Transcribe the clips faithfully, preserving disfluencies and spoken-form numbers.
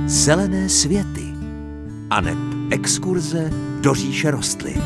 Zelené světy aneb exkurze do říše rostlin.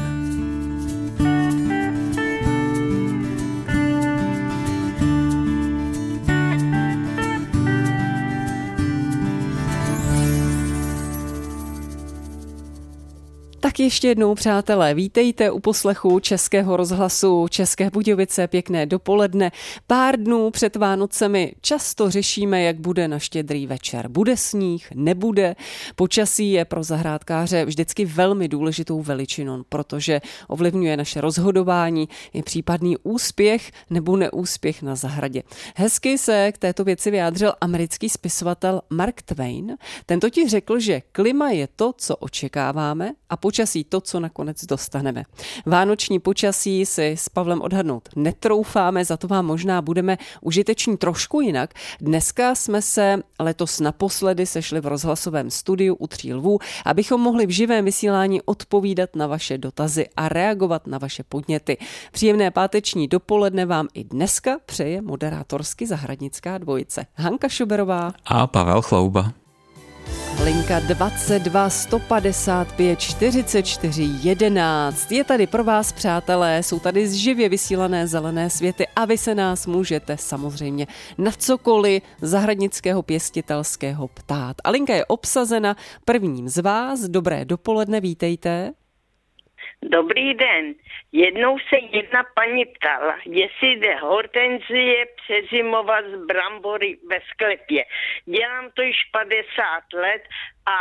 Tak ještě jednou, přátelé, vítejte u poslechu Českého rozhlasu České Budějovice, pěkné dopoledne. Pár dnů před Vánocemi často řešíme, jak bude na Štědrý večer. Bude sníh, nebude. Počasí je pro zahrádkáře vždycky velmi důležitou veličinou, protože ovlivňuje naše rozhodování, je případný úspěch nebo neúspěch na zahradě. Hezky se k této věci vyjádřil americký spisovatel Mark Twain. Ten totiž řekl, že klima je to, co očekáváme, a počasí to, co nakonec dostaneme. Vánoční počasí si s Pavlem odhadnout netroufáme, za to vám možná budeme užiteční trošku jinak. Dneska jsme se letos naposledy sešli v rozhlasovém studiu u Tří lvů, abychom mohli v živém vysílání odpovídat na vaše dotazy a reagovat na vaše podněty. Příjemné páteční dopoledne vám i dneska přeje moderátorsky zahradnická dvojice Hanka Šuberová a Pavel Chlouba. Linka dvacet dva sto padesát pět čtyřicet čtyři jedenáct je tady pro vás, přátelé, jsou tady živě vysílané zelené světy a vy se nás můžete samozřejmě na cokoliv zahradnického pěstitelského ptát. A linka je obsazena prvním z vás. Dobré dopoledne, vítejte. Dobrý den. Jednou se jedna paní ptala, jestli jde hortenzie přezimovat z brambory ve sklepě. Dělám to již padesát let a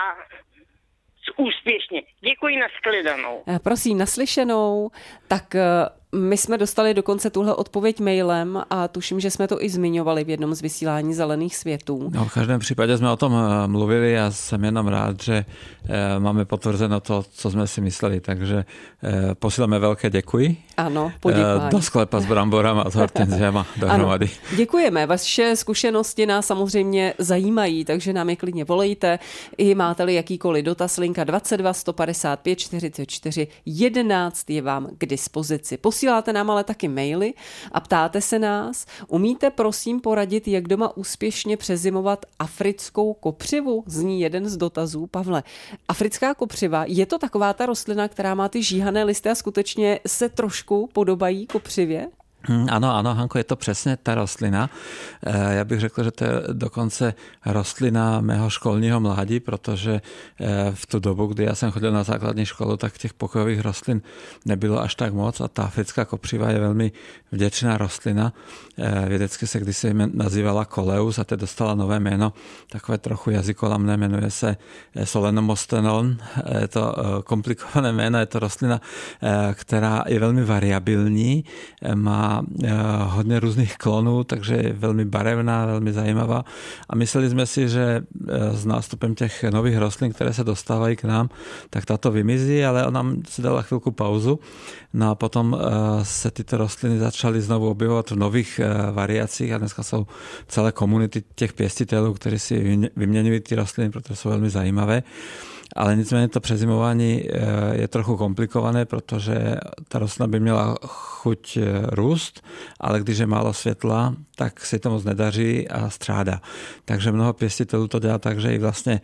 úspěšně. Děkuji, nashledanou. Prosím, naslyšenou. Tak my jsme dostali dokonce tuhle odpověď mailem a tuším, že jsme to i zmiňovali v jednom z vysílání Zelených světů. No, v každém případě jsme o tom mluvili a jsem jenom rád, že máme potvrzeno to, co jsme si mysleli, takže posíláme velké děkuji. Ano, poděkování. Do sklepa s bramborama a s hortenziama dohromady. Ano, děkujeme. Vaše zkušenosti nás samozřejmě zajímají, takže nám je klidně volejte. I máte-li jakýkoliv dotaz, linka dvacet dva sto padesát pět čtyřicet čtyři jedenáct je vám k dispozici. Posíláte nám ale taky maily a ptáte se nás, umíte prosím poradit, jak doma úspěšně přezimovat africkou kopřivu? Zní jeden z dotazů. Pavle, africká kopřiva, je to taková ta rostlina, která má ty žíhané listy a skutečně se trošku podobají kopřivě? Ano, ano, Hanko, je to přesně ta rostlina. Já bych řekl, že to je dokonce rostlina mého školního mládí, protože v tu dobu, kdy já jsem chodil na základní školu, tak těch pokojových rostlin nebylo až tak moc a ta africká kopřiva je velmi vděčná rostlina. Vědecky se kdysi nazývala Coleus a teď dostala nové jméno, takové trochu jazykolamné, jmenuje se Solenomostenon. Je to komplikované jméno, je to rostlina, která je velmi variabilní, má hodně různých klonů, takže je velmi barevná, velmi zajímavá. A mysleli jsme si, že s nástupem těch nových rostlin, které se dostávají k nám, tak tato vymizí, ale ona si dala chvilku pauzu. No a potom se tyto rostliny začaly znovu objevovat v nových variacích a dneska jsou celé komunity těch pěstitelů, kteří si vyměňují ty rostliny, protože jsou velmi zajímavé. Ale nicméně to přezimování je trochu komplikované, protože ta rostlina by měla chuť růst, ale když je málo světla, tak se to moc nedaří a strádá. Takže mnoho pěstitelů to dělá tak, že i vlastně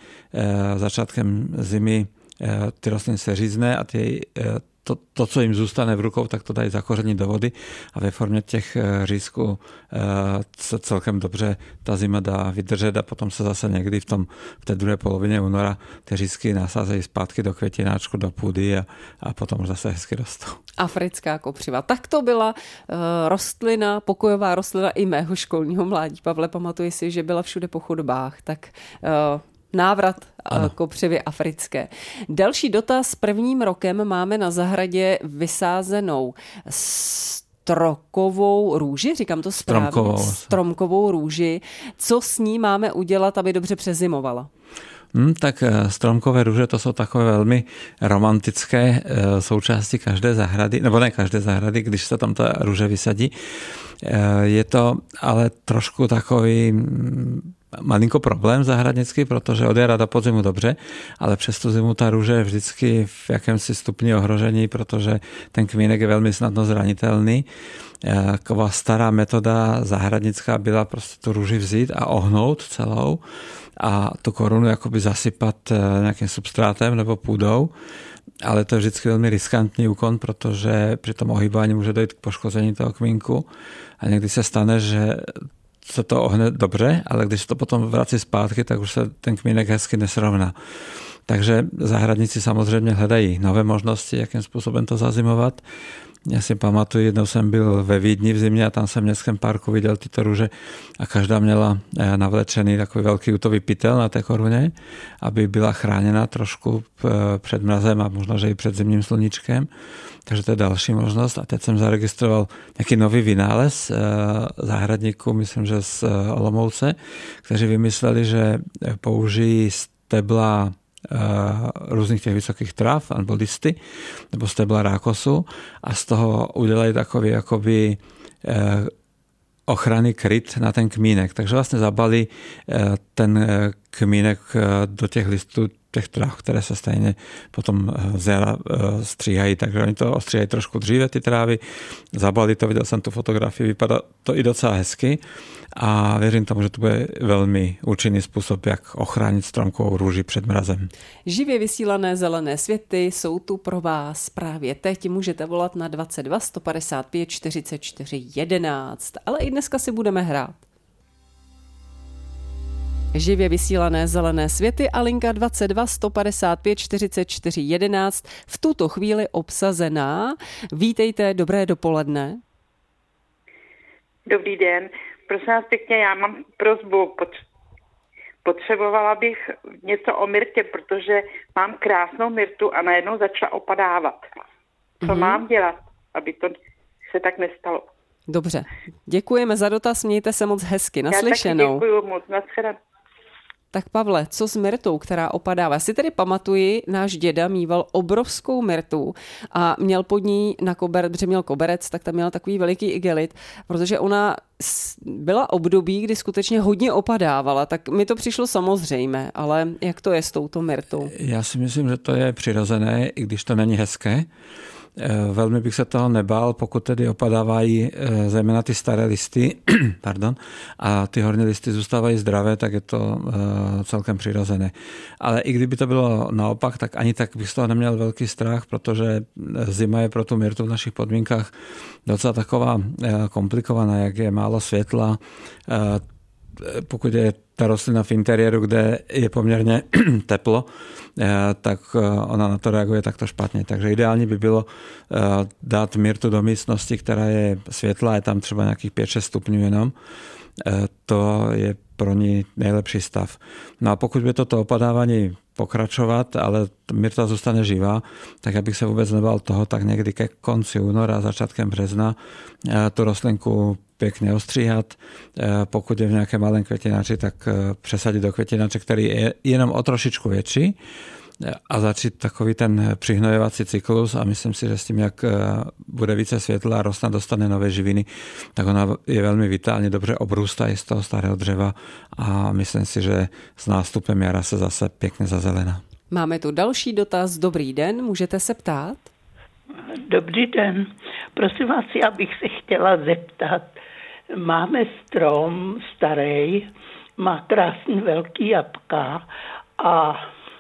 začátkem zimy ty rostliny se řízne a ty To, to, co jim zůstane v rukou, tak to dají zakořenit do vody a ve formě těch řízků se celkem dobře ta zima dá vydržet a potom se zase někdy v, tom, v té druhé polovině února ty řízky nasázejí zpátky do květináčku, do půdy a, a potom zase hezky rostou. Africká kopřiva. Tak to byla uh, rostlina, pokojová rostlina i mého školního mládí. Pavle, pamatuji si, že byla všude po chodbách, tak uh, návrat ano. Kopřivy africké. Další dotaz. Prvním rokem máme na zahradě vysázenou strokovou růži, říkám to správně, stromkovou. stromkovou růži. Co s ní máme udělat, aby dobře přezimovala? Hmm, tak stromkové růže to jsou takové velmi romantické součásti každé zahrady, nebo ne každé zahrady, když se tam ta růže vysadí. Je to ale trošku takový malinko problém zahradnický, protože od jara do podzimu dobře, ale přes tu zimu ta růže je vždycky v jakémsi stupni ohrožení, protože ten kmínek je velmi snadno zranitelný. Taková stará metoda zahradnická byla prostě tu růži vzít a ohnout celou a tu korunu jakoby zasypat nějakým substrátem nebo půdou, ale to je vždycky velmi riskantní úkon, protože při tom ohýbání může dojít k poškození toho kmínku a někdy se stane, že se to ohne dobře, ale když to potom vrací zpátky, tak už se ten kmínek hezky nesrovná. Takže zahradníci samozřejmě hledají nové možnosti, jakým způsobem to zazimovat. Já si pamatuju, jednou jsem byl ve Vídni v zimě a tam jsem v městském parku viděl tyto růže a každá měla navlečený takový velký útový pytel na té koruně, aby byla chráněna trošku před mrazem a možná, že i před zimním sluníčkem. Takže to je další možnost. A teď jsem zaregistroval nějaký nový vynález zahradníků, myslím, že z Olomouce, kteří vymysleli, že použijí stebla různých těch vysokých tráv, nebo listy, nebo stebla rákosu a z toho udělají takový jakoby ochranný kryt na ten kmínek. Takže vlastně zabalí ten kmínek do těch listů těch tráv, které se stejně potom z jara stříhají, takže oni to ostříhají trošku dříve, ty trávy, zabalí to, viděl jsem tu fotografii, vypadá to i docela hezky a věřím tomu, že to bude velmi účinný způsob, jak ochránit stromkovou růži před mrazem. Živě vysílané zelené světy jsou tu pro vás právě teď. Můžete volat na dvacet dva sto padesát pět čtyřicet čtyři jedenáct, ale i dneska si budeme hrát. Živě vysílané zelené světy a linka dvacet dva sto padesát pět čtyřicet čtyři jedenáct v tuto chvíli obsazená. Vítejte, dobré dopoledne. Dobrý den. Prosím vás pěkně, já mám prosbu. Potřebovala bych něco o myrtě, protože mám krásnou myrtu a najednou začala opadávat. Co mm-hmm. mám dělat, aby to se tak nestalo? Dobře, děkujeme za dotaz, mějte se moc hezky. Naslyšenou. Já taky děkuju moc, nashledanou. Tak Pavle, co s myrtou, která opadává? Já si tedy pamatuji, náš děda mýval obrovskou myrtu a měl pod ní na koberec, protože měl koberec, tak tam měl takový veliký igelit, protože ona byla období, kdy skutečně hodně opadávala, tak mi to přišlo samozřejmé, ale jak to je s touto myrtou? Já si myslím, že to je přirozené, i když to není hezké. Velmi bych se toho nebál, pokud tedy opadávají zejména ty staré listy pardon, a ty horní listy zůstávají zdravé, tak je to celkem přirozené. Ale i kdyby to bylo naopak, tak ani tak bych z toho neměl velký strach, protože zima je pro tu myrtu v našich podmínkách docela taková komplikovaná, jak je málo světla, pokud je ta rostlina v interiéru, kde je poměrně teplo, tak ona na to reaguje takto špatně. Takže ideálně by bylo dát myrtu do místnosti, která je světlá, je tam třeba nějakých pět šest stupňů jenom. To je pro ní nejlepší stav. No a pokud by toto opadávání pokračovat, ale myrta zůstane živá, tak já bych se vůbec nebál toho, tak někdy ke konci února, začátkem března tu rostlinku pěkně ostříhat. Pokud je v nějaké malém květinači, tak přesadit do květinače, který je jenom o trošičku větší a začít takový ten přihnojovací cyklus a myslím si, že s tím, jak bude více světla a rostlina dostane nové živiny, tak ona je velmi vitálně dobře obrůstá i z toho starého dřeva a myslím si, že s nástupem jara se zase pěkně zazelená. Máme tu další dotaz. Dobrý den, můžete se ptát? Dobrý den. Prosím vás, já bych se chtěla zeptat. Máme strom starý, má krásný velký jabka a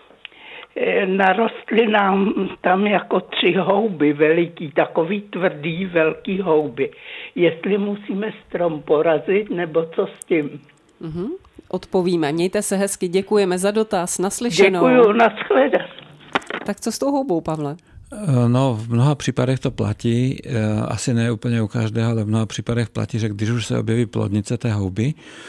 narostly nám tam jako tři houby veliký, takový tvrdý velký houby. Jestli musíme strom porazit, nebo co s tím? Mm-hmm. Odpovíme. Mějte se hezky, děkujeme za dotaz, naslyšenou. Děkuju, nashledanou. Tak co s tou houbou, Pavle? No, v mnoha případech to platí, asi ne úplně u každého, ale v mnoha případech platí, že když už se objeví plodnice té houby,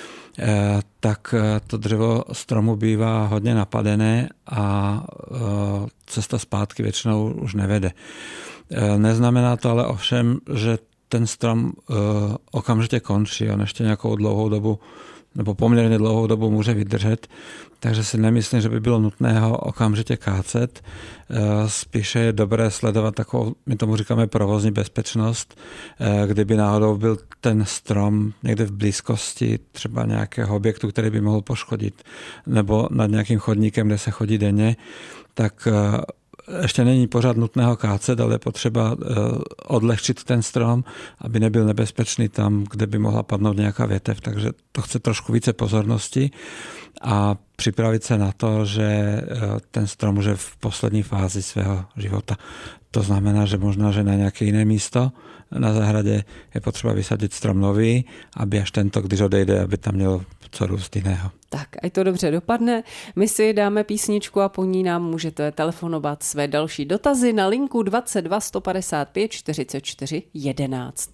tak to dřevo stromu bývá hodně napadené a cesta zpátky většinou už nevede. Neznamená to ale ovšem, že ten strom okamžite končí. On ešte nejakou dlouhou dobu nebo poměrně dlouhou dobu může vydržet, takže si nemyslím, že by bylo nutné ho okamžitě kácet. Spíše je dobré sledovat takovou, my tomu říkáme provozní bezpečnost, kdyby náhodou byl ten strom někde v blízkosti třeba nějakého objektu, který by mohl poškodit, nebo nad nějakým chodníkem, kde se chodí denně, tak ještě není pořád nutné ho kácet, ale je potřeba odlehčit ten strom, aby nebyl nebezpečný tam, kde by mohla padnout nějaká větev. Takže to chce trošku více pozornosti a připravit se na to, že ten strom už je v poslední fázi svého života. To znamená, že možná, že na nějaké jiné místo na zahradě je potřeba vysadit strom nový, aby až tento, když odejde, aby tam mělo co růst jiného. Tak, ať to dobře dopadne. My si dáme písničku a po ní nám můžete telefonovat své další dotazy na linku dvacet dva sto padesát pět čtyřicet čtyři jedenáct.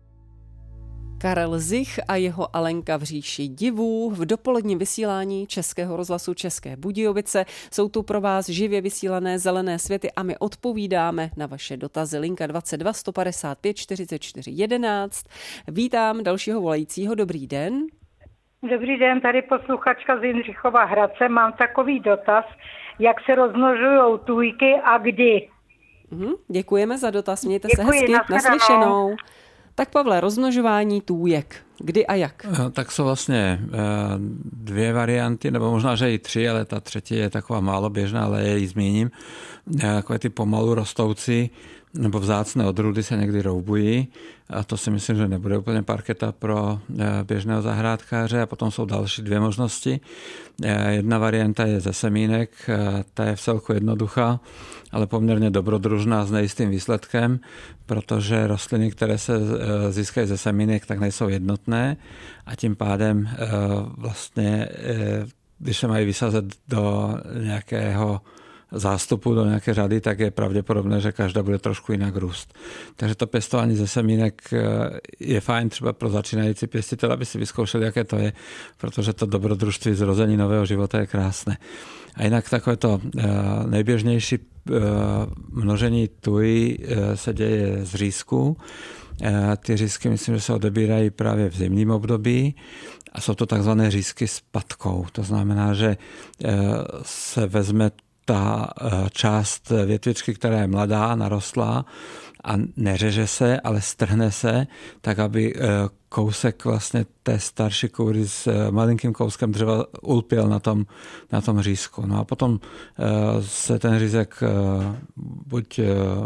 Karel Zich a jeho Alenka v říši divů v dopoledním vysílání Českého rozhlasu České Budějovice. Jsou tu pro vás živě vysílané zelené světy a my odpovídáme na vaše dotazy. Linka dvacet dva sto padesát pět čtyřicet čtyři jedenáct. Vítám dalšího volajícího. Dobrý den. Dobrý den, tady posluchačka z Jindřichova Hradce. Mám takový dotaz, jak se rozmnožují tůjky a kdy. Mhm, děkujeme za dotaz, mějte Děkuji, se hezky, nashledanou. naslyšenou. Tak Pavle, rozmnožování tůjek, kdy a jak? Tak jsou vlastně dvě varianty, nebo možná, že i tři, ale ta třetí je taková málo běžná, ale je ji zmíním. Takové ty pomalu rostoucí nebo vzácné odrůdy se někdy roubují a to si myslím, že nebude úplně parketa pro běžného zahrádkáře. A potom jsou další dvě možnosti. Jedna varianta je ze semínek, ta je v celku jednoduchá, ale poměrně dobrodružná s nejistým výsledkem, protože rostliny, které se získají ze semínek, tak nejsou jednotné a tím pádem vlastně, když se mají vysázet do nějakého zástupu, do nějaké řady, tak je pravděpodobné, že každá bude trošku jinak růst. Takže to pěstování ze semínek je fajn třeba pro začínající pěstitele, aby si vyzkoušeli, jaké to je, protože to dobrodružství zrození nového života je krásné. A jinak takové to nejběžnější množení tují se děje z řízku. Ty řízky myslím, že se odebírají právě v zimním období a jsou to takzvané řízky s patkou. To znamená, že se vezme ta část větvičky, která je mladá, narostlá a neřeže se, ale strhne se, tak aby kousek vlastně té starší kůry s malinkým kouskem dřeva ulpěl na tom, na tom řízku. No a potom se ten řízek buď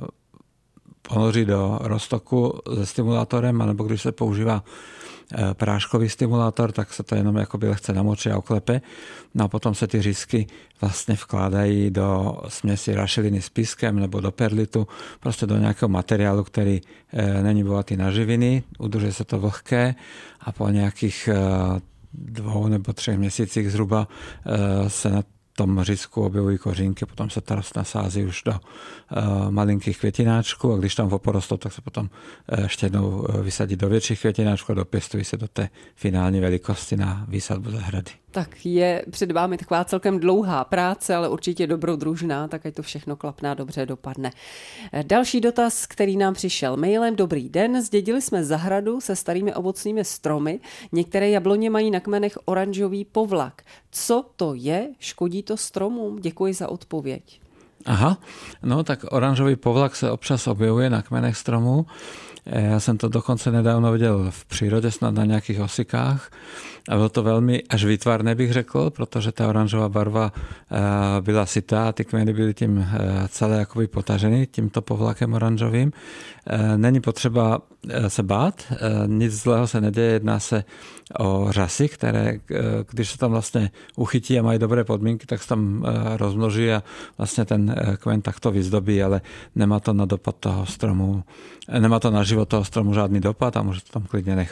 ponoří do roztoku se stimulátorem, anebo když se používá práškový stimulátor, tak se to jenom jakoby lehce namočí a oklepe. No a potom se ty řízky vlastně vkládají do směsi rašeliny s pískem nebo do perlitu, prostě do nějakého materiálu, který není bohatý na živiny, udrží se to vlhké a po nějakých dvou nebo třech měsících zhruba se na tom řízku objevují kořínky, potom se ta rostlina sází už do uh, malinkých květináčků a když tam oporostou, tak se potom uh, ještě jednou vysadí do větších květináčků a dopěstují se do té finální velikosti na výsadbu zahrady. Tak je před vámi taková celkem dlouhá práce, ale určitě dobrodružná, tak ať to všechno klapná dobře dopadne. Další dotaz, který nám přišel mailem. Dobrý den, zdědili jsme zahradu se starými ovocnými stromy. Některé jabloně mají na kmenech oranžový povlak. Co to je? Škodí to stromům? Děkuji za odpověď. Aha, no tak oranžový povlak se občas objevuje na kmenech stromů. Já jsem to dokonce nedávno viděl v přírodě, snad na nějakých osikách. A bylo to velmi až výtvarné, bych řekl, protože ta oranžová barva byla sytá a ty kmeny byly tím celé jakoby potaženy tímto povlakem oranžovým. Není potřeba se bát, nic zlého se neděje, jedná se o řasy, které, když se tam vlastně uchytí a mají dobré podmínky, tak se tam rozmnoží a vlastně ten kmen takto vyzdobí, ale nemá to na dopad toho stromu, nemá to na život toho stromu žádný dopad a může to tam klidně nechat.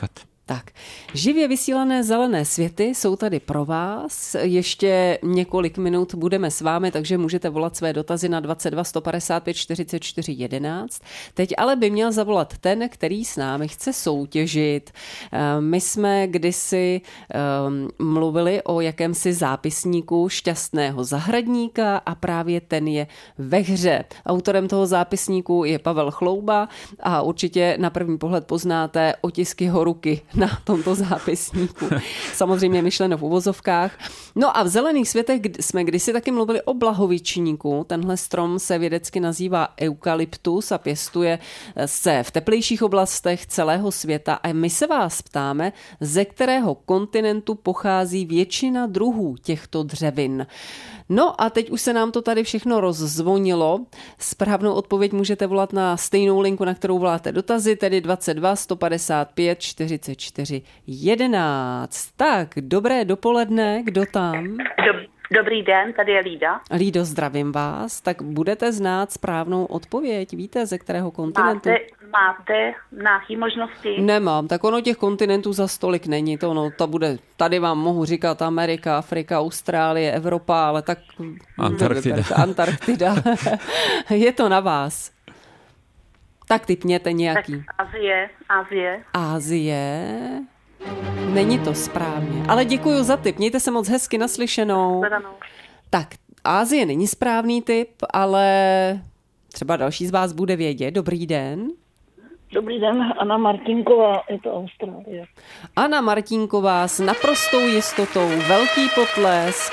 Tak, živě vysílané zelené světy jsou tady pro vás. Ještě několik minut budeme s vámi, takže můžete volat své dotazy na dvacet dva sto padesát pět čtyřicet čtyři jedenáct. Teď ale by měl zavolat ten, který s námi chce soutěžit. My jsme kdysi um, mluvili o jakémsi zápisníku Šťastného zahradníka a právě ten je ve hře. Autorem toho zápisníku je Pavel Chlouba a určitě na první pohled poznáte otisky jeho ruky na tomto zápisníku. Samozřejmě myšleno v uvozovkách. No a v zelených světech jsme kdysi taky mluvili o blahovičníku. Tenhle strom se vědecky nazývá eukalyptus a pěstuje se v teplejších oblastech celého světa. A my se vás ptáme, ze kterého kontinentu pochází většina druhů těchto dřevin. No a teď už se nám to tady všechno rozzvonilo. Správnou odpověď můžete volat na stejnou linku, na kterou voláte dotazy, tedy dvacet dva sto padesát pět čtyřicet čtyři jedenáct. Tak, dobré dopoledne, kdo tam? Dob- Dobrý den, tady je Lída. Lído, zdravím vás. Tak budete znát správnou odpověď. Víte, ze kterého kontinentu? Máte, máte nějaké možnosti? Nemám, tak ono těch kontinentů za stolik není. To, no, to bude, tady vám mohu říkat Amerika, Afrika, Austrálie, Evropa, ale tak... Antarktida. Antarktida. Je to na vás. Tak tipněte nějaký. Tak Asie, Asie. Asie... Není to správně, ale děkuju za tip. Mějte se moc hezky, naslyšenou. Tak, Asie není správný tip, ale třeba další z vás bude vědět. Dobrý den. Dobrý den, Anna Martinková, je to Austrálie. Anna Martinková s naprostou jistotou, velký potlesk.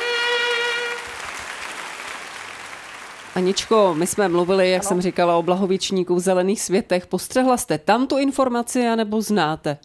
Aničko, my jsme mluvili, jak ano. jsem říkala, o blahovičníku v zelených světech. Postřehla jste tam tu informaci, anebo znáte?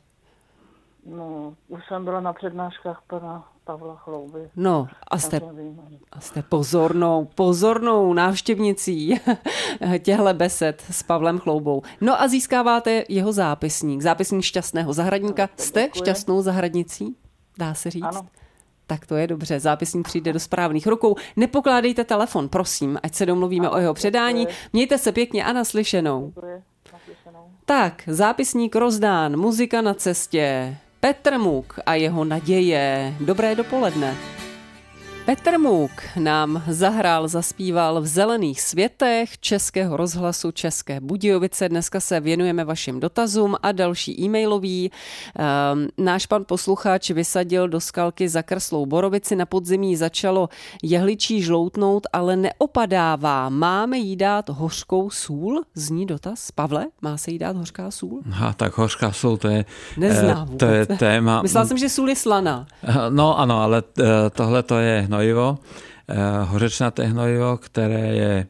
No, už jsem byla na přednáškách pana Pavla Chlouby. No, a jste, a jste pozornou, pozornou návštěvnicí těhle besed s Pavlem Chloubou. No a získáváte jeho zápisník, zápisník Šťastného zahradníka. Jste Děkuji. Šťastnou zahradnicí? Dá se říct? Ano. Tak to je dobře, zápisník přijde do správných rukou. Nepokládejte telefon, prosím, ať se domluvíme ano, o jeho předání. Děkuji. Mějte se pěkně a naslyšenou. Děkuji. Naslyšenou. Tak, zápisník rozdán, muzika na cestě. Petr Muk a jeho naděje. Dobré dopoledne. Petr Muk nám zahrál, zaspíval v zelených světech Českého rozhlasu České Budějovice. Dneska se věnujeme vašim dotazům a další e-mailový. Um, náš pan posluchač vysadil do skalky zakrslou borovici. Na podzimí začalo jehličí žloutnout, ale neopadává. Máme jí dát hořkou sůl? Zní dotaz. Pavle, má se jí dát hořká sůl? Aha, tak hořká sůl, to je, Neznám to je téma. Myslela jsem, že sůl je slaná. No ano, ale tohle to je hnojivo, hořečnaté hnojivo, které je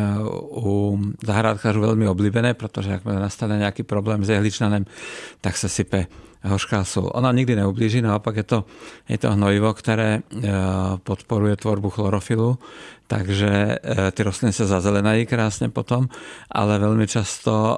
u zahrádkářů velmi oblíbené, protože jakmile nastane nějaký problém s jehličnanem, tak se sype hořká sůl. Ona nikdy neublíží, naopak je to, je to hnojivo, které podporuje tvorbu chlorofilu, takže ty rostliny se zazelenají krásně potom, ale velmi často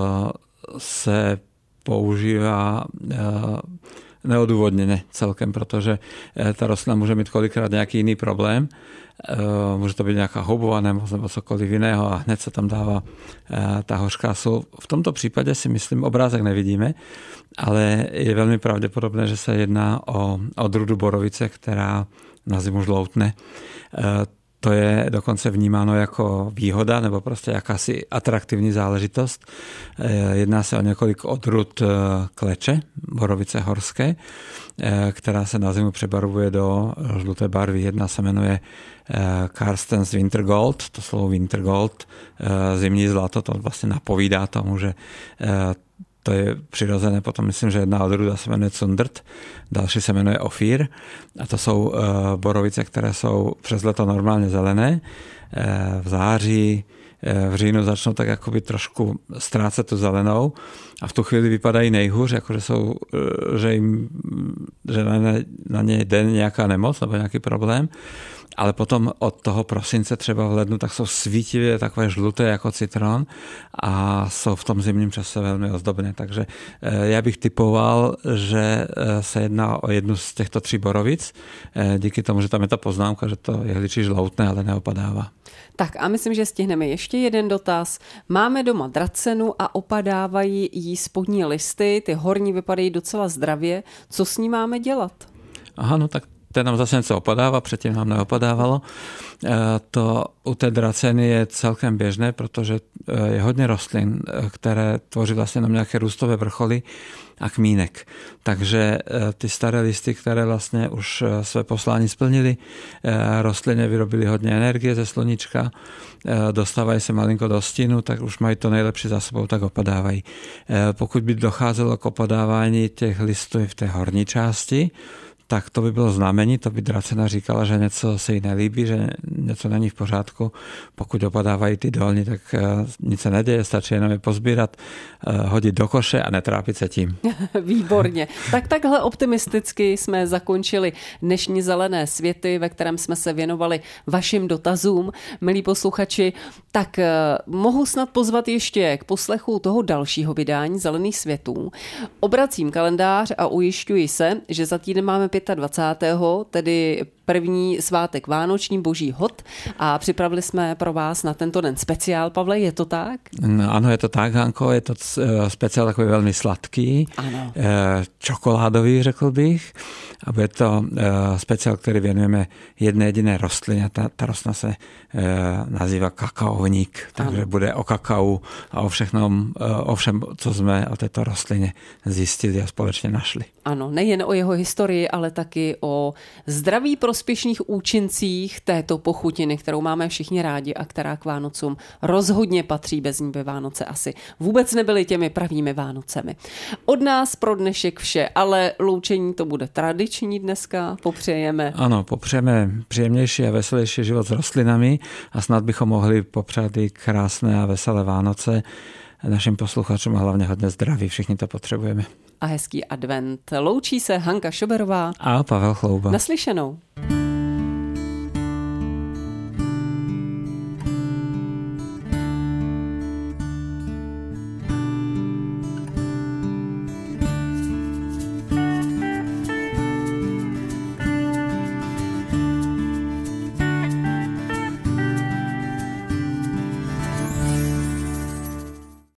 se používá neodůvodněně celkem, protože ta rostlina může mít kolikrát nějaký jiný problém. Může to být nějaká houbová nemoc nebo cokoliv jiného a hned se tam dává ta hořká sůl. V tomto případě si myslím, obrázek nevidíme, ale je velmi pravděpodobné, že se jedná o odrůdu borovice, která na zimu žloutne. To je dokonce vnímáno jako výhoda nebo prostě jakási atraktivní záležitost. Jedná se o několik odrůd kleče, borovice horské, která se na zimu přebarvuje do žluté barvy. Jedna se jmenuje Karstens Wintergold, to slovo Wintergold, zimní zlato, to vlastně napovídá tomu, že to je přirozené, potom myslím, že jedna odrůda se jmenuje Zundert, další se jmenuje Ofír a to jsou borovice, které jsou přes leto normálně zelené. V září, v říjnu začnou tak jakoby trošku ztrácet tu zelenou a v tu chvíli vypadají nejhůř, jakože jsou, že, jim, že na, ně, na ně jde nějaká nemoc nebo nějaký problém. ale potom od toho prosince třeba v lednu tak jsou svítivě takové žluté jako citron a jsou v tom zimním čase velmi ozdobné. Takže já bych typoval, že se jedná o jednu z těchto tří borovic, díky tomu, že tam je ta poznámka, že to jehličí žloutne, ale neopadává. Tak a myslím, že stihneme ještě jeden dotaz. Máme doma dracenu a opadávají jí spodní listy, ty horní vypadají docela zdravě. Co s ní máme dělat? Aha, no tak ten nám zase něco opadává, předtím nám neopadávalo. To u té draceny je celkem běžné, protože je hodně rostlin, které tvoří vlastně nám nějaké růstové vrcholy a kmínek. Takže ty staré listy, které vlastně už své poslání splnili, rostliny vyrobili hodně energie ze sluníčka, dostávají se malinko do stínu, tak už mají to nejlepší za sebou, tak opadávají. Pokud by docházelo k opadávání těch listů v té horní části, tak to by bylo znamení, to by dracena říkala, že něco se jí nelíbí, že něco není v pořádku. Pokud opadávají ty dolní, tak nic se neděje, stačí jenom je pozbírat, hodit do koše a netrápit se tím. Výborně. Tak takhle optimisticky jsme zakončili dnešní Zelené světy, ve kterém jsme se věnovali vašim dotazům. Milí posluchači, tak mohu snad pozvat ještě k poslechu toho dalšího vydání Zelených světů. Obracím kalendář a ujišťuji se, že za týden máme dvacátého pátého tedy první svátek vánoční Boží hod a připravili jsme pro vás na tento den speciál. Pavle, je to tak? No, ano, je to tak, Hanko, je to speciál takový velmi sladký, ano. čokoládový, řekl bych. A bude to speciál, který věnujeme jedné jediné rostlině. Ta, ta rostlina se nazývá kakaovník, takže ano. Bude o kakao a o všechnom, o všem, co jsme o této rostlině zjistili a společně našli. Ano, nejen o jeho historii, ale taky o zdraví prospěšných účincích této pochutiny, kterou máme všichni rádi a která k Vánocům rozhodně patří. Bez ní by Vánoce asi vůbec nebyly těmi pravými Vánocemi. Od nás pro dnešek vše, ale loučení to bude tradiční dneska. Popřejeme. Ano, popřejeme příjemnější a veselější život s rostlinami a snad bychom mohli popřát i krásné a veselé Vánoce našim posluchačům a hlavně hodně zdraví. Všichni to potřebujeme. A hezký advent. Loučí se Hanka Šoberová a Pavel Chlouba. Naslyšenou.